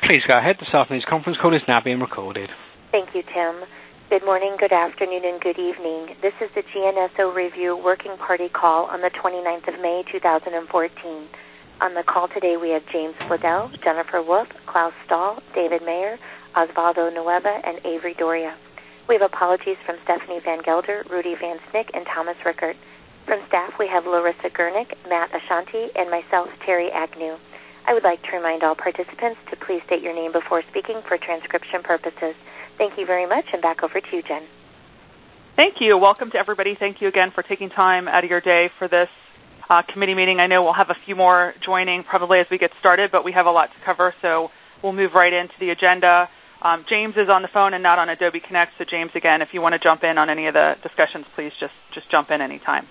Please go ahead. This afternoon's conference call is now being recorded. Thank you, Tim. Good morning, good afternoon, and good evening. This is the GNSO Review Working Party call on the 29th of May, 2014. On the call today, we have James Fladell, Jennifer Wolf, Klaus Stahl, David Mayer, Osvaldo Nueva, and Avery Doria. We have apologies from Stephanie Van Gelder, Rudy Van Snick, and Thomas Rickert. From staff, we have Larissa Gurnick, Matt Ashanti, and myself, Terry Agnew. I would like to remind all participants to please state your name before speaking for transcription purposes. Thank you very much, and back over to you, Jen. Thank you. Welcome to everybody. Thank you again for taking time out of your day for this committee meeting. I know we'll have a few more joining probably as we get started, but we have a lot to cover, so we'll move right into the agenda. James is on the phone and not on Adobe Connect, so James, again, if you want to jump in on any of the discussions, please just jump in anytime.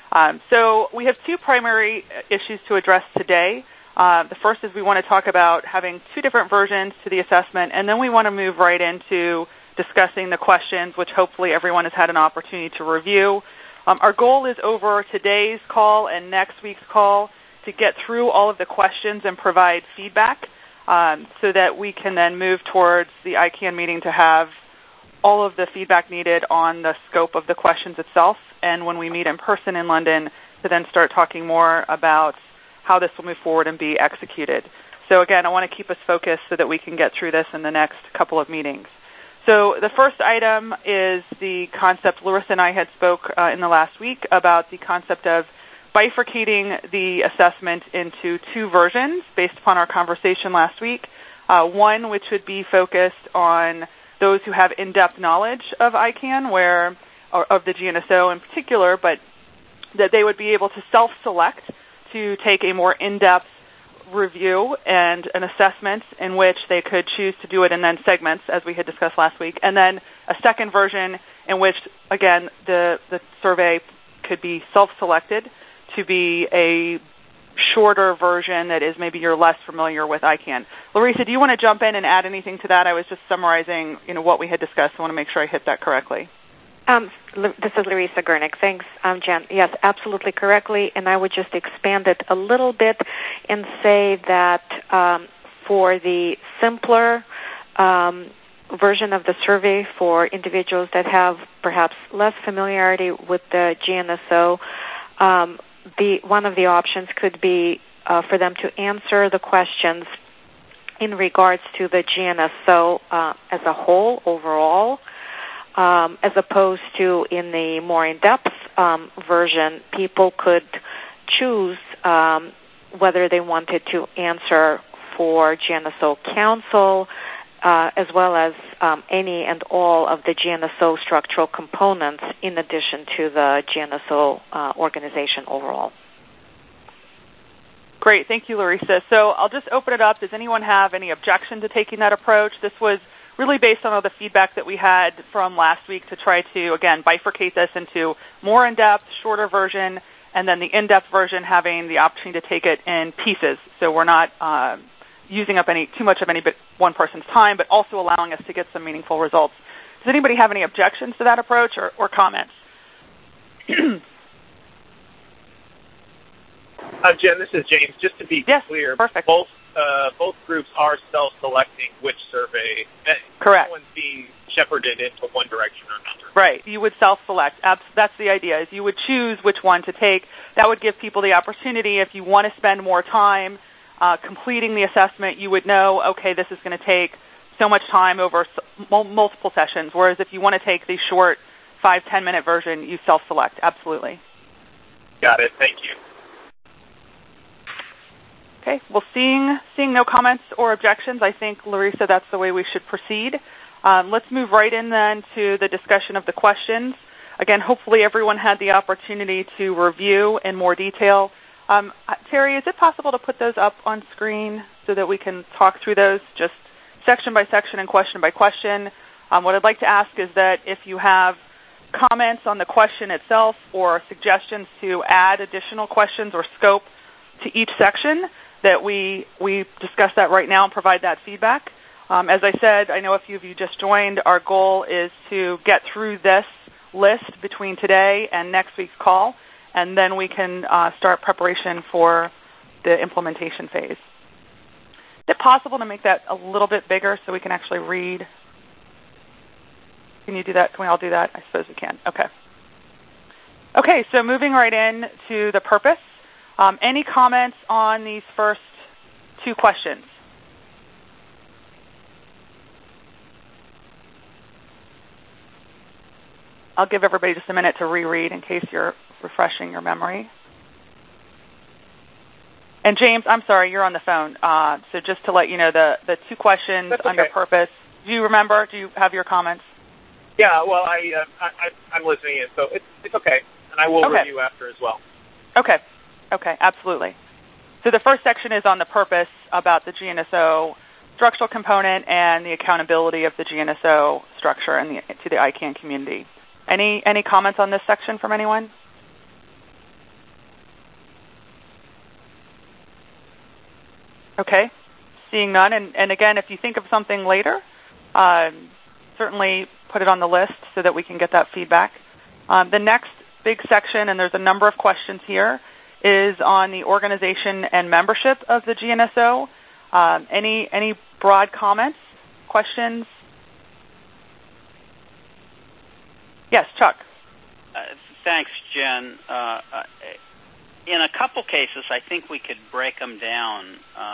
So we have two primary issues to address today. The first is we want to talk about having two different versions to the assessment, and then we want to move right into discussing the questions, which hopefully everyone has had an opportunity to review. Our goal is over today's call and next week's call to get through all of the questions and provide feedback so that we can then move towards the ICANN meeting to have all of the feedback needed on the scope of the questions itself, and when we meet in person in London to then start talking more about how this will move forward and be executed. So again, I want to keep us focused so that we can get through this in the next couple of meetings. So the first item is the concept. Larissa and I had spoke in the last week about the concept of bifurcating the assessment into two versions based upon our conversation last week. One which would be focused on those who have in-depth knowledge of ICANN, or of the GNSO in particular, but that they would be able to self-select to take a more in-depth review and an assessment in which they could choose to do it in then segments, as we had discussed last week, and then a second version in which, again, the survey could be self-selected to be a shorter version that is maybe you're less familiar with ICANN. Larissa, do you want to jump in and add anything to that? I was just summarizing what we had discussed. I want to make sure I hit that correctly. This is Larissa Gurnick. Thanks, Jen. Yes, absolutely correctly. And I would just expand it a little bit and say that for the simpler version of the survey for individuals that have perhaps less familiarity with the GNSO, one of the options could be for them to answer the questions in regards to the GNSO as a whole, overall, as opposed to in the more in-depth version, people could choose whether they wanted to answer for GNSO Council as well as any and all of the GNSO structural components in addition to the GNSO organization overall. Great. Thank you, Larissa. So I'll just open it up. Does anyone have any objection to taking that approach? This was really based on all the feedback that we had from last week to try to, again, bifurcate this into more in-depth, shorter version, and then the in-depth version having the opportunity to take it in pieces. So we're not using up too much of one person's time, but also allowing us to get some meaningful results. Does anybody have any objections to that approach or comments? Jen, this is James. Just to be clear, perfect. Both groups are self-selecting which survey. Correct. No one's being shepherded into one direction or another. Right. You would self-select. That's the idea, is you would choose which one to take. That would give people the opportunity, if you want to spend more time completing the assessment, you would know, okay, this is going to take so much time over multiple sessions, whereas if you want to take the short 5-10 minute version, you self-select. Absolutely. Got it. Thank you. Okay, well, seeing no comments or objections, I think, Larissa, that's the way we should proceed. Let's move right in then to the discussion of the questions. Again, hopefully everyone had the opportunity to review in more detail. Terry, is it possible to put those up on screen so that we can talk through those just section by section and question by question? What I'd like to ask is that if you have comments on the question itself or suggestions to add additional questions or scope to each section, that we discuss that right now and provide that feedback. As I said, I know a few of you just joined. Our goal is to get through this list between today and next week's call, and then we can start preparation for the implementation phase. Is it possible to make that a little bit bigger so we can actually read? Can you do that? Can we all do that? I suppose we can. Okay. Okay, so moving right in to the purpose. Any comments on these first two questions? I'll give everybody just a minute to reread in case you're refreshing your memory. And James, I'm sorry, you're on the phone. So just to let you know, the two questions That's okay. under purpose. Do you remember? Do you have your comments? Yeah, well, I'm listening in, so it's okay, and I will review after as well. Okay, absolutely. So the first section is on the purpose about the GNSO structural component and the accountability of the GNSO structure and to the ICANN community. Any comments on this section from anyone? Okay, seeing none. And again, if you think of something later, certainly put it on the list so that we can get that feedback. The next big section, and there's a number of questions here, is on the organization and membership of the GNSO. Any broad comments, questions? Yes, Chuck. Thanks, Jen. In a couple cases, I think we could break them down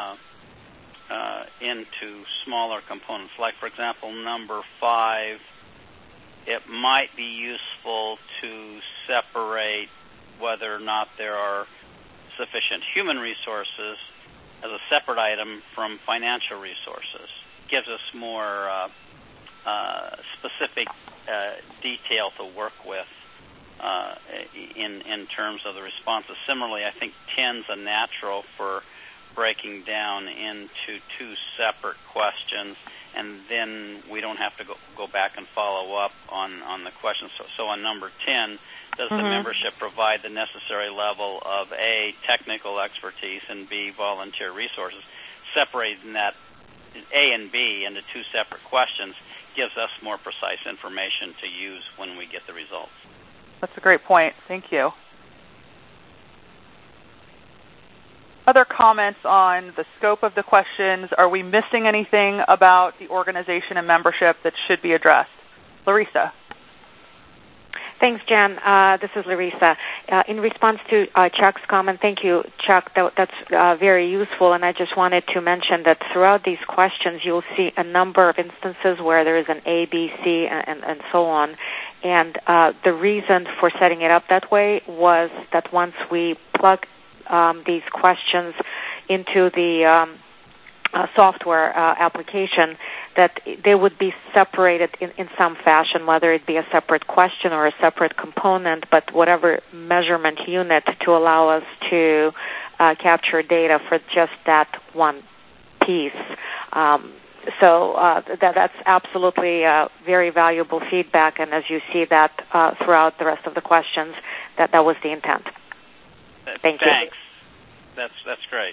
into smaller components. Like, for example, number 5, it might be useful to separate whether or not there are sufficient human resources as a separate item from financial resources. It gives us more specific detail to work with in terms of the responses. Similarly, I think 10's a natural for breaking down into two separate questions, and then we don't have to go back and follow up on the questions. So on number 10, does the membership provide the necessary level of A, technical expertise, and B, volunteer resources? Separating that A and B into two separate questions gives us more precise information to use when we get the results. That's a great point. Thank you. Other comments on the scope of the questions? Are we missing anything about the organization and membership that should be addressed? Larissa. Thanks, Jen. This is Larissa. In response to Chuck's comment, thank you, Chuck. That's very useful, and I just wanted to mention that throughout these questions, you'll see a number of instances where there is an A, B, C, and so on. And the reason for setting it up that way was that once we plug these questions into the software application, that they would be separated in some fashion, whether it be a separate question or a separate component, but whatever measurement unit to allow us to capture data for just that one piece. So that's absolutely very valuable feedback, and as you see that throughout the rest of the questions, that was the intent. Thank you. Thanks. That's great.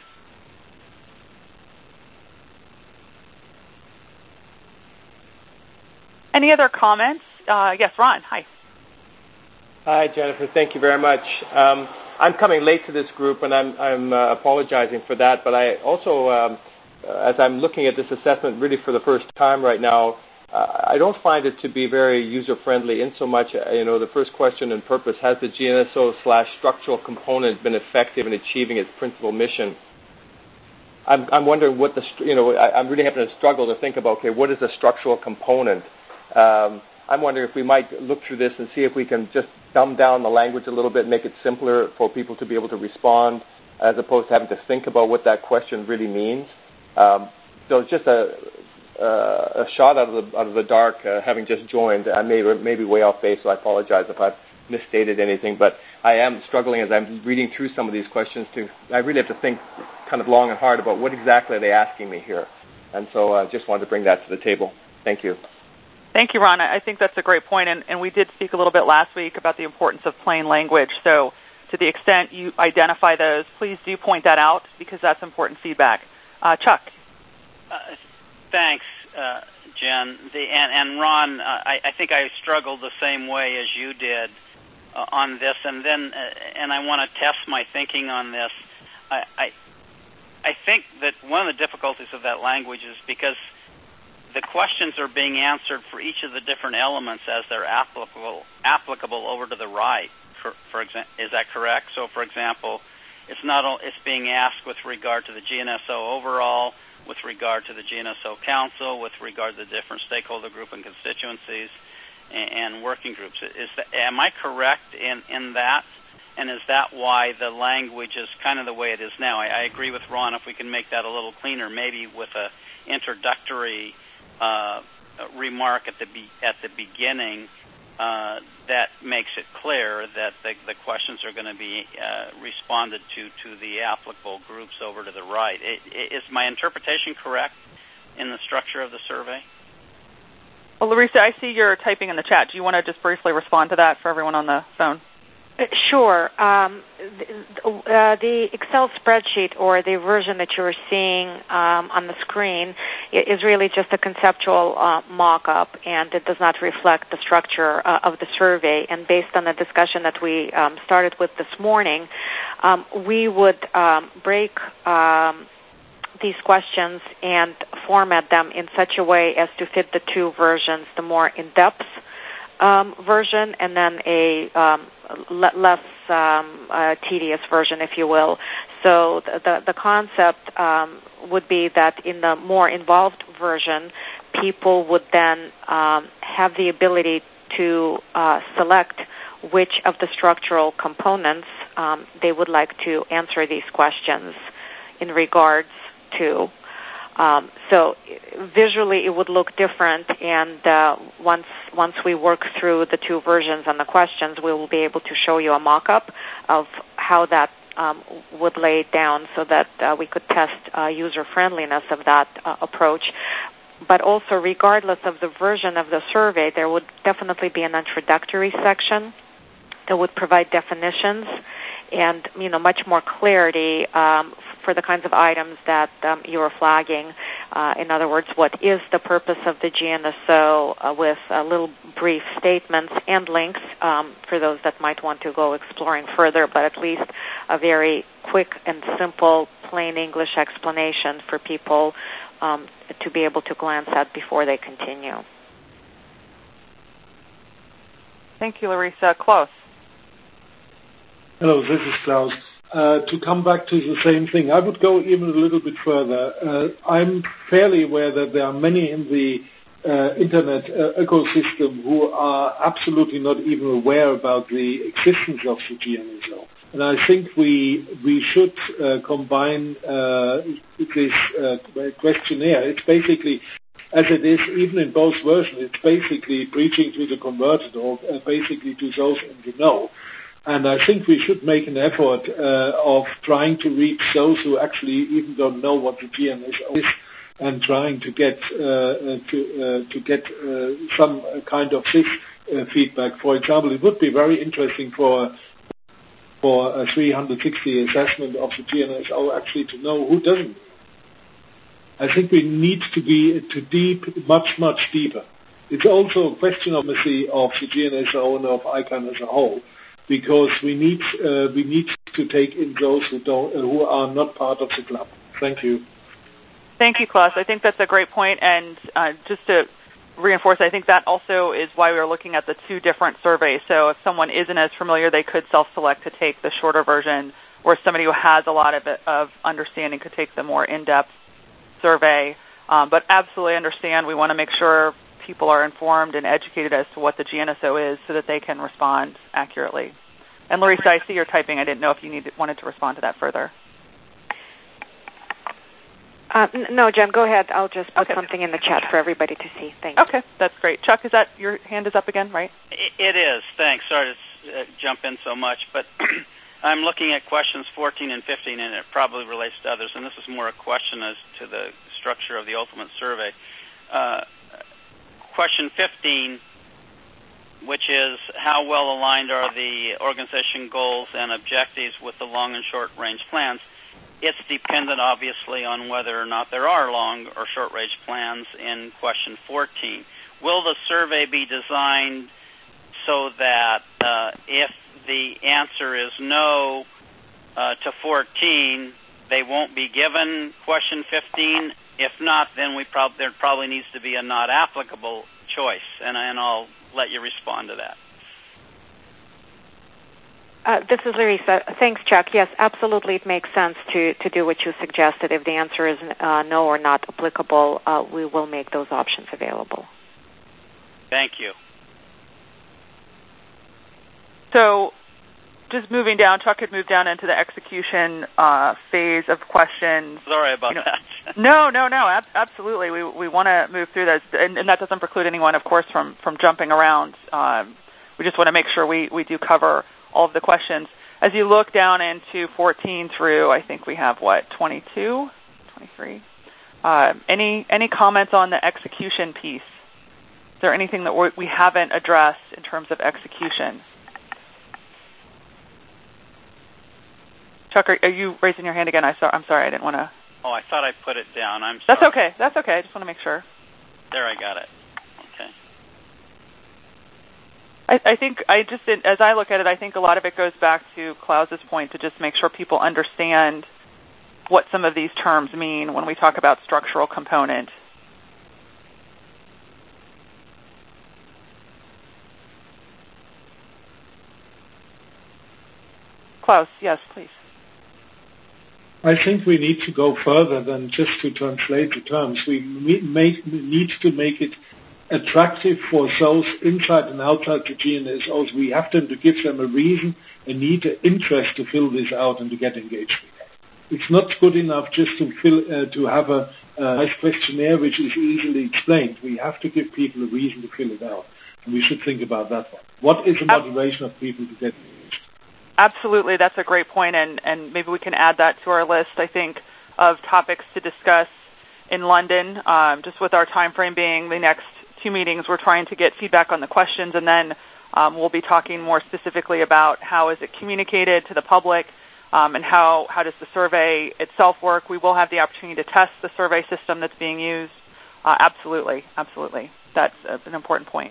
Any other comments? Yes, Ron. Hi. Hi, Jennifer. Thank you very much. I'm coming late to this group, and I'm apologizing for that. But I also, as I'm looking at this assessment really for the first time right now, I don't find it to be very user-friendly in so much, the first question and purpose, has the GNSO/structural component been effective in achieving its principal mission? I'm wondering what I'm really having a struggle to think about, okay, what is a structural component? I'm wondering if we might look through this and see if we can just dumb down the language a little bit, make it simpler for people to be able to respond, as opposed to having to think about what that question really means. So it's just a shot out of the dark, having just joined. I may be way off base, so I apologize if I've misstated anything. But I am struggling as I'm reading through some of these questions. I really have to think kind of long and hard about what exactly are they asking me here. And so I just wanted to bring that to the table. Thank you. Thank you, Ron. I think that's a great point, and we did speak a little bit last week about the importance of plain language. So to the extent you identify those, please do point that out because that's important feedback. Chuck. Thanks, Jen. And Ron, I think I struggled the same way as you did on this, and I want to test my thinking on this. I think that one of the difficulties of that language is because the questions are being answered for each of the different elements as they're applicable over to the right. For example, is that correct? So, for example, it's being asked with regard to the GNSO overall, with regard to the GNSO Council, with regard to the different stakeholder group and constituencies and working groups. Am I correct in that? And is that why the language is kind of the way it is now? I agree with Ron. If we can make that a little cleaner, maybe with an introductory remark at the beginning that makes it clear that the questions are going to be responded to the applicable groups over to the right. Is my interpretation correct in the structure of the survey? Well, Larissa, I see you're typing in the chat. Do you want to just briefly respond to that for everyone on the phone? Sure. The Excel spreadsheet or the version that you're seeing on the screen is really just a conceptual mock-up, and it does not reflect the structure of the survey. And based on the discussion that we started with this morning, we would break these questions and format them in such a way as to fit the two versions, the more in-depth version and then a less tedious version, if you will. So the concept would be that in the more involved version, people would then have the ability to select which of the structural components they would like to answer these questions in regards to. So visually it would look different, and once we work through the two versions and the questions, we will be able to show you a mock-up of how that would lay it down so that we could test user-friendliness of that approach. But also, regardless of the version of the survey, there would definitely be an introductory section that would provide definitions and much more clarity for the kinds of items that you are flagging. In other words, what is the purpose of the GNSO with little brief statements and links for those that might want to go exploring further, but at least a very quick and simple, plain English explanation for people to be able to glance at before they continue. Thank you, Larissa. Klaus. Hello, this is Klaus. To come back to the same thing, I would go even a little bit further. I'm fairly aware that there are many in the Internet ecosystem who are absolutely not even aware about the existence of the GNSO. And I think we should combine this questionnaire. It's basically, as it is even in both versions, it's basically preaching to the converted or basically to those in the know. And I think we should make an effort of trying to reach those who actually even don't know what the GNSO is, and trying to get some kind of this feedback. For example, it would be very interesting for a 360 assessment of the GNSO actually to know who doesn't. I think we need to be much deeper. It's also a question of the GNSO and of ICANN as a whole, because we need to take in those who are not part of the club. Thank you. Thank you, Klaus. I think that's a great point, and just to reinforce, I think that also is why we're looking at the two different surveys. So if someone isn't as familiar, they could self-select to take the shorter version, or somebody who has a lot of understanding could take the more in-depth survey. But absolutely understand, we want to make sure people are informed and educated as to what the GNSO is so that they can respond accurately. And Larissa, I see you're typing. I didn't know if you wanted to respond to that further. No, Jen, go ahead. I'll just put something in the chat for everybody to see. Thanks. Okay, that's great. Chuck, is that your hand is up again, right? It is. Thanks. Sorry to jump in so much, but I'm looking at questions 14 and 15, and it probably relates to others, and this is more a question as to the structure of the ultimate survey. Question 15, which is how well aligned are the organization goals and objectives with the long and short range plans? It's dependent, obviously, on whether or not there are long or short range plans in question 14. Will the survey be designed so that if the answer is no to 14, they won't be given question 15. If not, then there probably needs to be a not applicable choice, and I'll let you respond to that. This is Larissa. Thanks, Chuck. Yes, absolutely, it makes sense to do what you suggested. If the answer is no or not applicable, we will make those options available. Thank you. So just moving down, Chuck had moved down into the execution phase of questions. Sorry about that. No, absolutely. We want to move through those, and that doesn't preclude anyone, of course, from jumping around. We just want to make sure we do cover all of the questions. As you look down into 14 through, I think we have, 22, 23? Any comments on the execution piece? Is there anything that we haven't addressed in terms of execution? Chuck, are you raising your hand again? I'm sorry, I didn't want to. Oh, I thought I put it down. I'm sorry. That's okay. I just want to make sure. There, I got it. Okay. I think as I look at it, I think a lot of it goes back to Klaus's point to just make sure people understand what some of these terms mean when we talk about structural component. Klaus, yes, please. I think we need to go further than just to translate the terms. We need to make it attractive for those inside and outside the GNSOs. We have to give them a reason, a need, an interest to fill this out and to get engaged with it. It's not good enough just to have a nice questionnaire which is easily explained. We have to give people a reason to fill it out, and we should think about that one. What is the motivation of people to get engaged? Absolutely, that's a great point, and maybe we can add that to our list, I think, of topics to discuss in London. Just with our time frame being the next 2 meetings, we're trying to get feedback on the questions, and then we'll be talking more specifically about how is it communicated to the public, and how does the survey itself work. We will have the opportunity to test the survey system that's being used. Absolutely. That's an important point.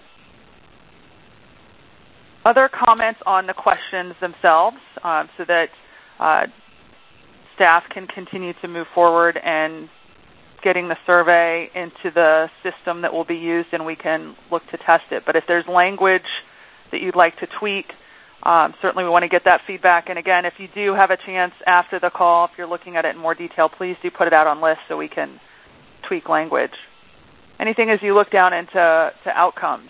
Other comments on the questions themselves so that staff can continue to move forward and getting the survey into the system that will be used, and we can look to test it. But if there's language that you'd like to tweak, certainly we want to get that feedback. And again, if you do have a chance after the call, if you're looking at it in more detail, please do put it out on list so we can tweak language. Anything as you look down into outcomes?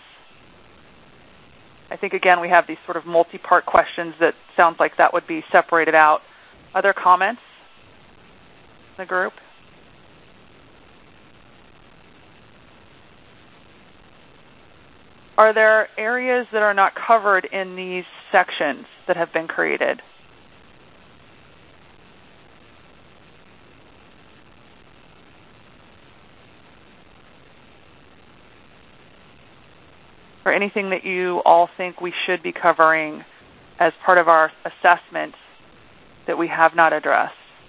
I think, again, we have these sort of multi-part questions that sounds like that would be separated out. Other comments in the group? Are there areas that are not covered in these sections that have been created? Or anything that you all think we should be covering as part of our assessment that we have not addressed?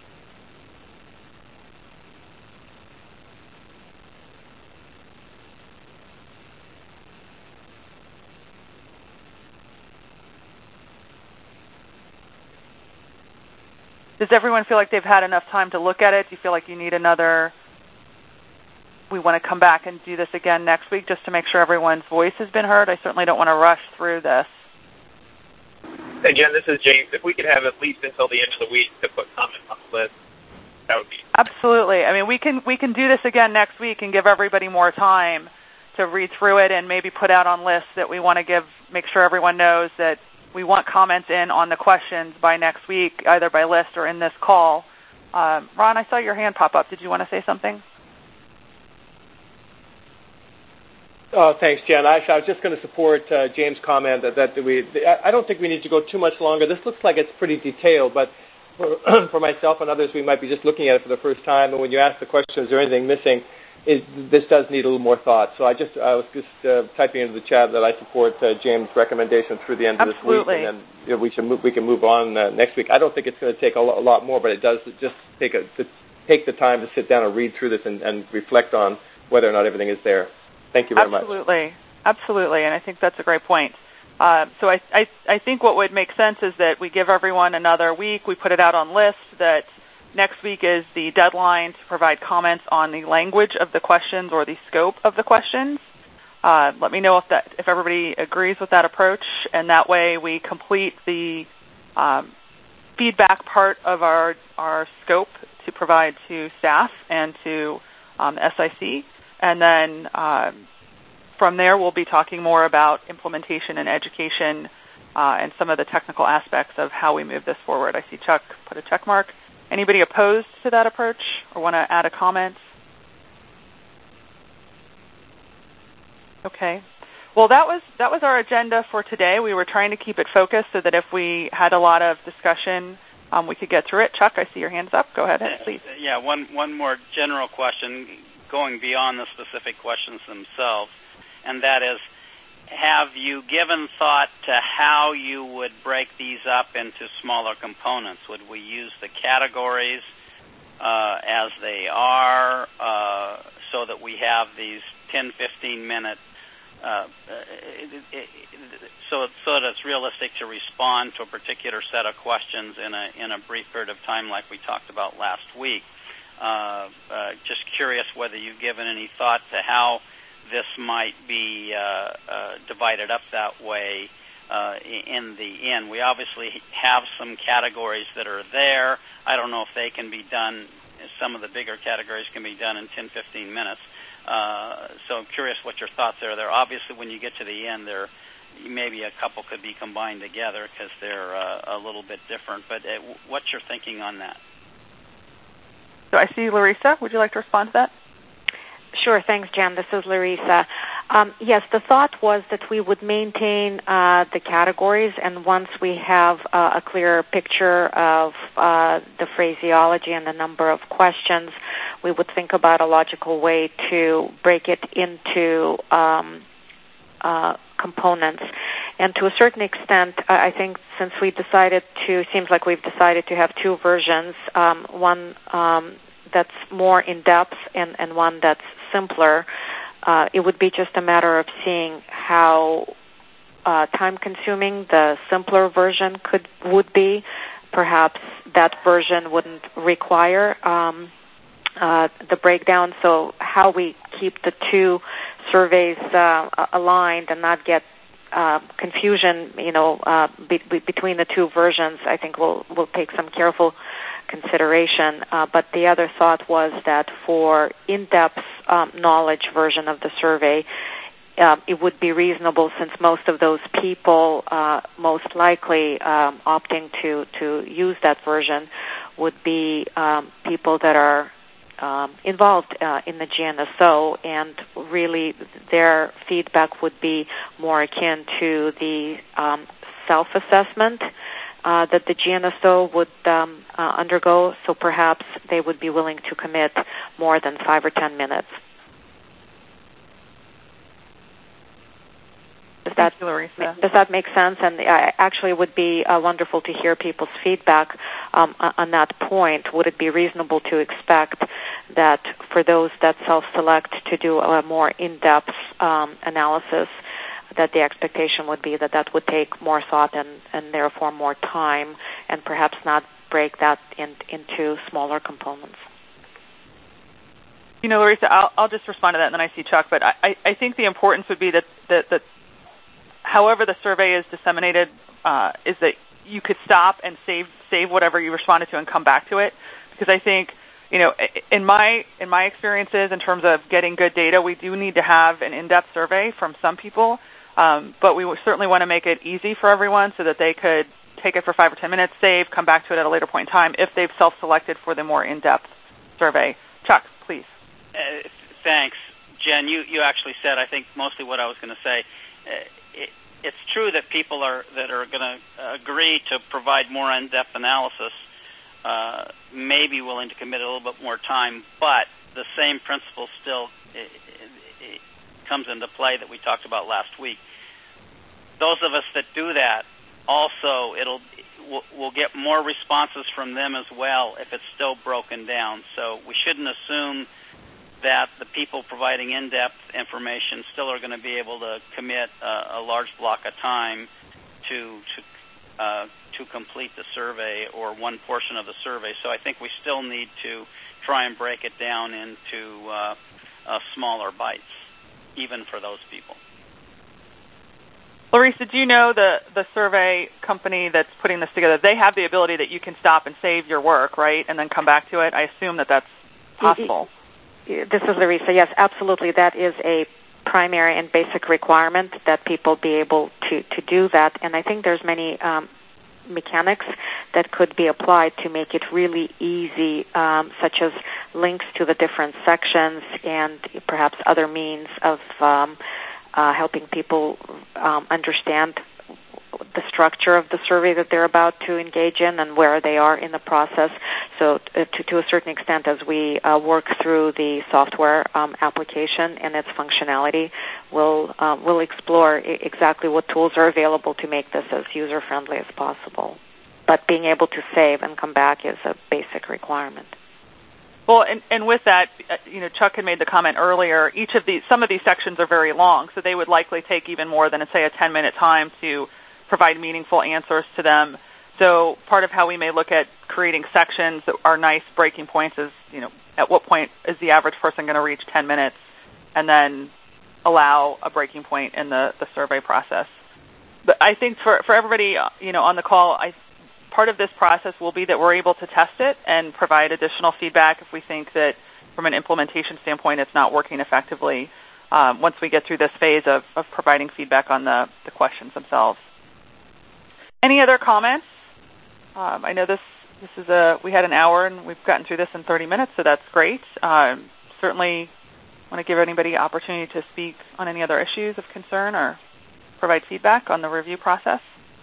Does everyone feel like they've had enough time to look at it? Do you feel like you need another? We want to come back and do this again next week just to make sure everyone's voice has been heard. I certainly don't want to rush through this. Hey, Jen, this is James. If we could have at least until the end of the week to put comments on the list, that would be... Absolutely. I mean, we can do this again next week and give everybody more time to read through it and maybe put out on lists that we want to make sure everyone knows that we want comments in on the questions by next week, either by list or in this call. Ron, I saw your hand pop up. Did you want to say something? Oh, thanks, Jen. I was just going to support James' comment I don't think we need to go too much longer. This looks like it's pretty detailed, but for myself and others, we might be just looking at it for the first time. And when you ask the question, is there anything missing? This does need a little more thought. So I was just typing into the chat that I support James' recommendation through the end of this week, and then we can move on next week. I don't think it's going to take a lot more, but it does just take the time to sit down and read through this and reflect on whether or not everything is there. Thank you very much. Absolutely, and I think that's a great point. So I think what would make sense is that we give everyone another week. We put it out on lists that Next week is the deadline to provide comments on the language of the questions or the scope of the questions. Let me know if everybody agrees with that approach, and that way we complete the feedback part of our scope to provide to staff and to SIC. And then from there, we'll be talking more about implementation and education and some of the technical aspects of how we move this forward. I see Chuck put a check mark. Anybody opposed to that approach or want to add a comment? Okay. Well, that was our agenda for today. We were trying to keep it focused so that if we had a lot of discussion, we could get through it. Chuck, I see your hands up. Go ahead, please. Yeah, one more general question going beyond the specific questions themselves, and that is, have you given thought to how you would break these up into smaller components? Would we use the categories as they are so that we have these 10, 15-minute so that it's realistic to respond to a particular set of questions in a brief period of time like we talked about last week? Just curious whether you've given any thought to how this might be divided up that way in the end. We obviously have some categories that are there. I don't know if they can be done, some of the bigger categories can be done in 10, 15 minutes. So I'm curious what your thoughts are there. Obviously, when you get to the end, maybe a couple could be combined together because they're a little bit different. But what's your thinking on that? So I see Larissa. Would you like to respond to that? Sure. Thanks, Jen. This is Larissa. Yes, the thought was that we would maintain the categories, and once we have a clearer picture of the phraseology and the number of questions, we would think about a logical way to break it into components. And to a certain extent, I think since seems like we've decided to have two versions, one that's more in-depth and one that's simpler, it would be just a matter of seeing how time-consuming the simpler version would be. Perhaps that version wouldn't require the breakdown, so how we keep the two surveys aligned and not get confusion, between the two versions, I think we'll take some careful consideration. But the other thought was that for in-depth knowledge version of the survey, it would be reasonable, since most of those people most likely opting to use that version would be people that are involved in the GNSO, and really their feedback would be more akin to the self-assessment that the GNSO would undergo, so perhaps they would be willing to commit more than 5 or 10 minutes. Does that make sense? And actually it would be wonderful to hear people's feedback on that point. Would it be reasonable to expect that for those that self-select to do a more in-depth analysis, that the expectation would be that would take more thought and therefore more time, and perhaps not break that into smaller components? Larissa, I'll just respond to that, and then I see Chuck. But I think the importance would be that however the survey is disseminated, is that you could stop and save whatever you responded to and come back to it. Because I think, in my experiences, in terms of getting good data, we do need to have an in-depth survey from some people. But we certainly want to make it easy for everyone so that they could take it for 5 or 10 minutes, save, come back to it at a later point in time if they've self-selected for the more in-depth survey. Chuck, please. Thanks. Jen, you actually said, I think, mostly what I was going to say. It's true that people that are going to agree to provide more in-depth analysis may be willing to commit a little bit more time, but the same principle still comes into play that we talked about last week. Those of us that do that also we'll get more responses from them as well if it's still broken down. So we shouldn't assume that the people providing in-depth information still are going to be able to commit a large block of time to to complete the survey or one portion of the survey. So I think we still need to try and break it down into smaller bites, even for those people. Larissa, do you know the survey company that's putting this together? They have the ability that you can stop and save your work, right, and then come back to it? I assume that that's possible. This is Larissa. Yes, absolutely. That is a primary and basic requirement that people be able to do that. And I think there's many mechanics that could be applied to make it really easy, such as links to the different sections and perhaps other means of helping people understand the structure of the survey that they're about to engage in and where they are in the process. So to a certain extent, as we work through the software application and its functionality, we'll explore exactly what tools are available to make this as user-friendly as possible. But being able to save and come back is a basic requirement. Well, and with that, Chuck had made the comment earlier, some of these sections are very long, so they would likely take even more than, say, a 10-minute time to provide meaningful answers to them. So part of how we may look at creating sections that are nice breaking points is, at what point is the average person going to reach 10 minutes, and then allow a breaking point in the survey process. But I think for everybody, on the call, part of this process will be that we're able to test it and provide additional feedback if we think that from an implementation standpoint it's not working effectively once we get through this phase of providing feedback on the questions themselves. Any other comments? I know this is we had an hour and we've gotten through this in 30 minutes, so that's great. Certainly want to give anybody opportunity to speak on any other issues of concern or provide feedback on the review process.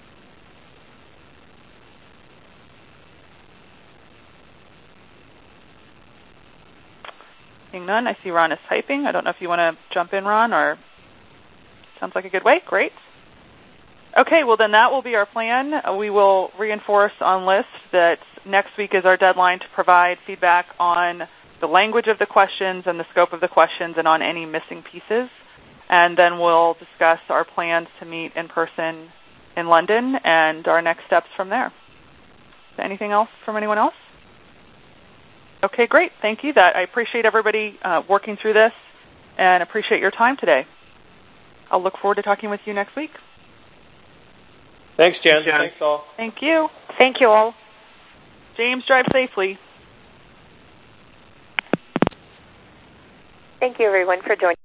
Seeing none, I see Ron is typing. I don't know if you want to jump in, Ron, or sounds like a good way. Great. Okay, well then that will be our plan. We will reinforce on list that next week is our deadline to provide feedback on the language of the questions and the scope of the questions and on any missing pieces. And then we'll discuss our plans to meet in person in London and our next steps from there. Anything else from anyone else? Okay, great. Thank you. I appreciate everybody working through this and appreciate your time today. I'll look forward to talking with you next week. Thanks, Jen. Thanks, all. Thank you. Thank you all. James, drive safely. Thank you, everyone, for joining.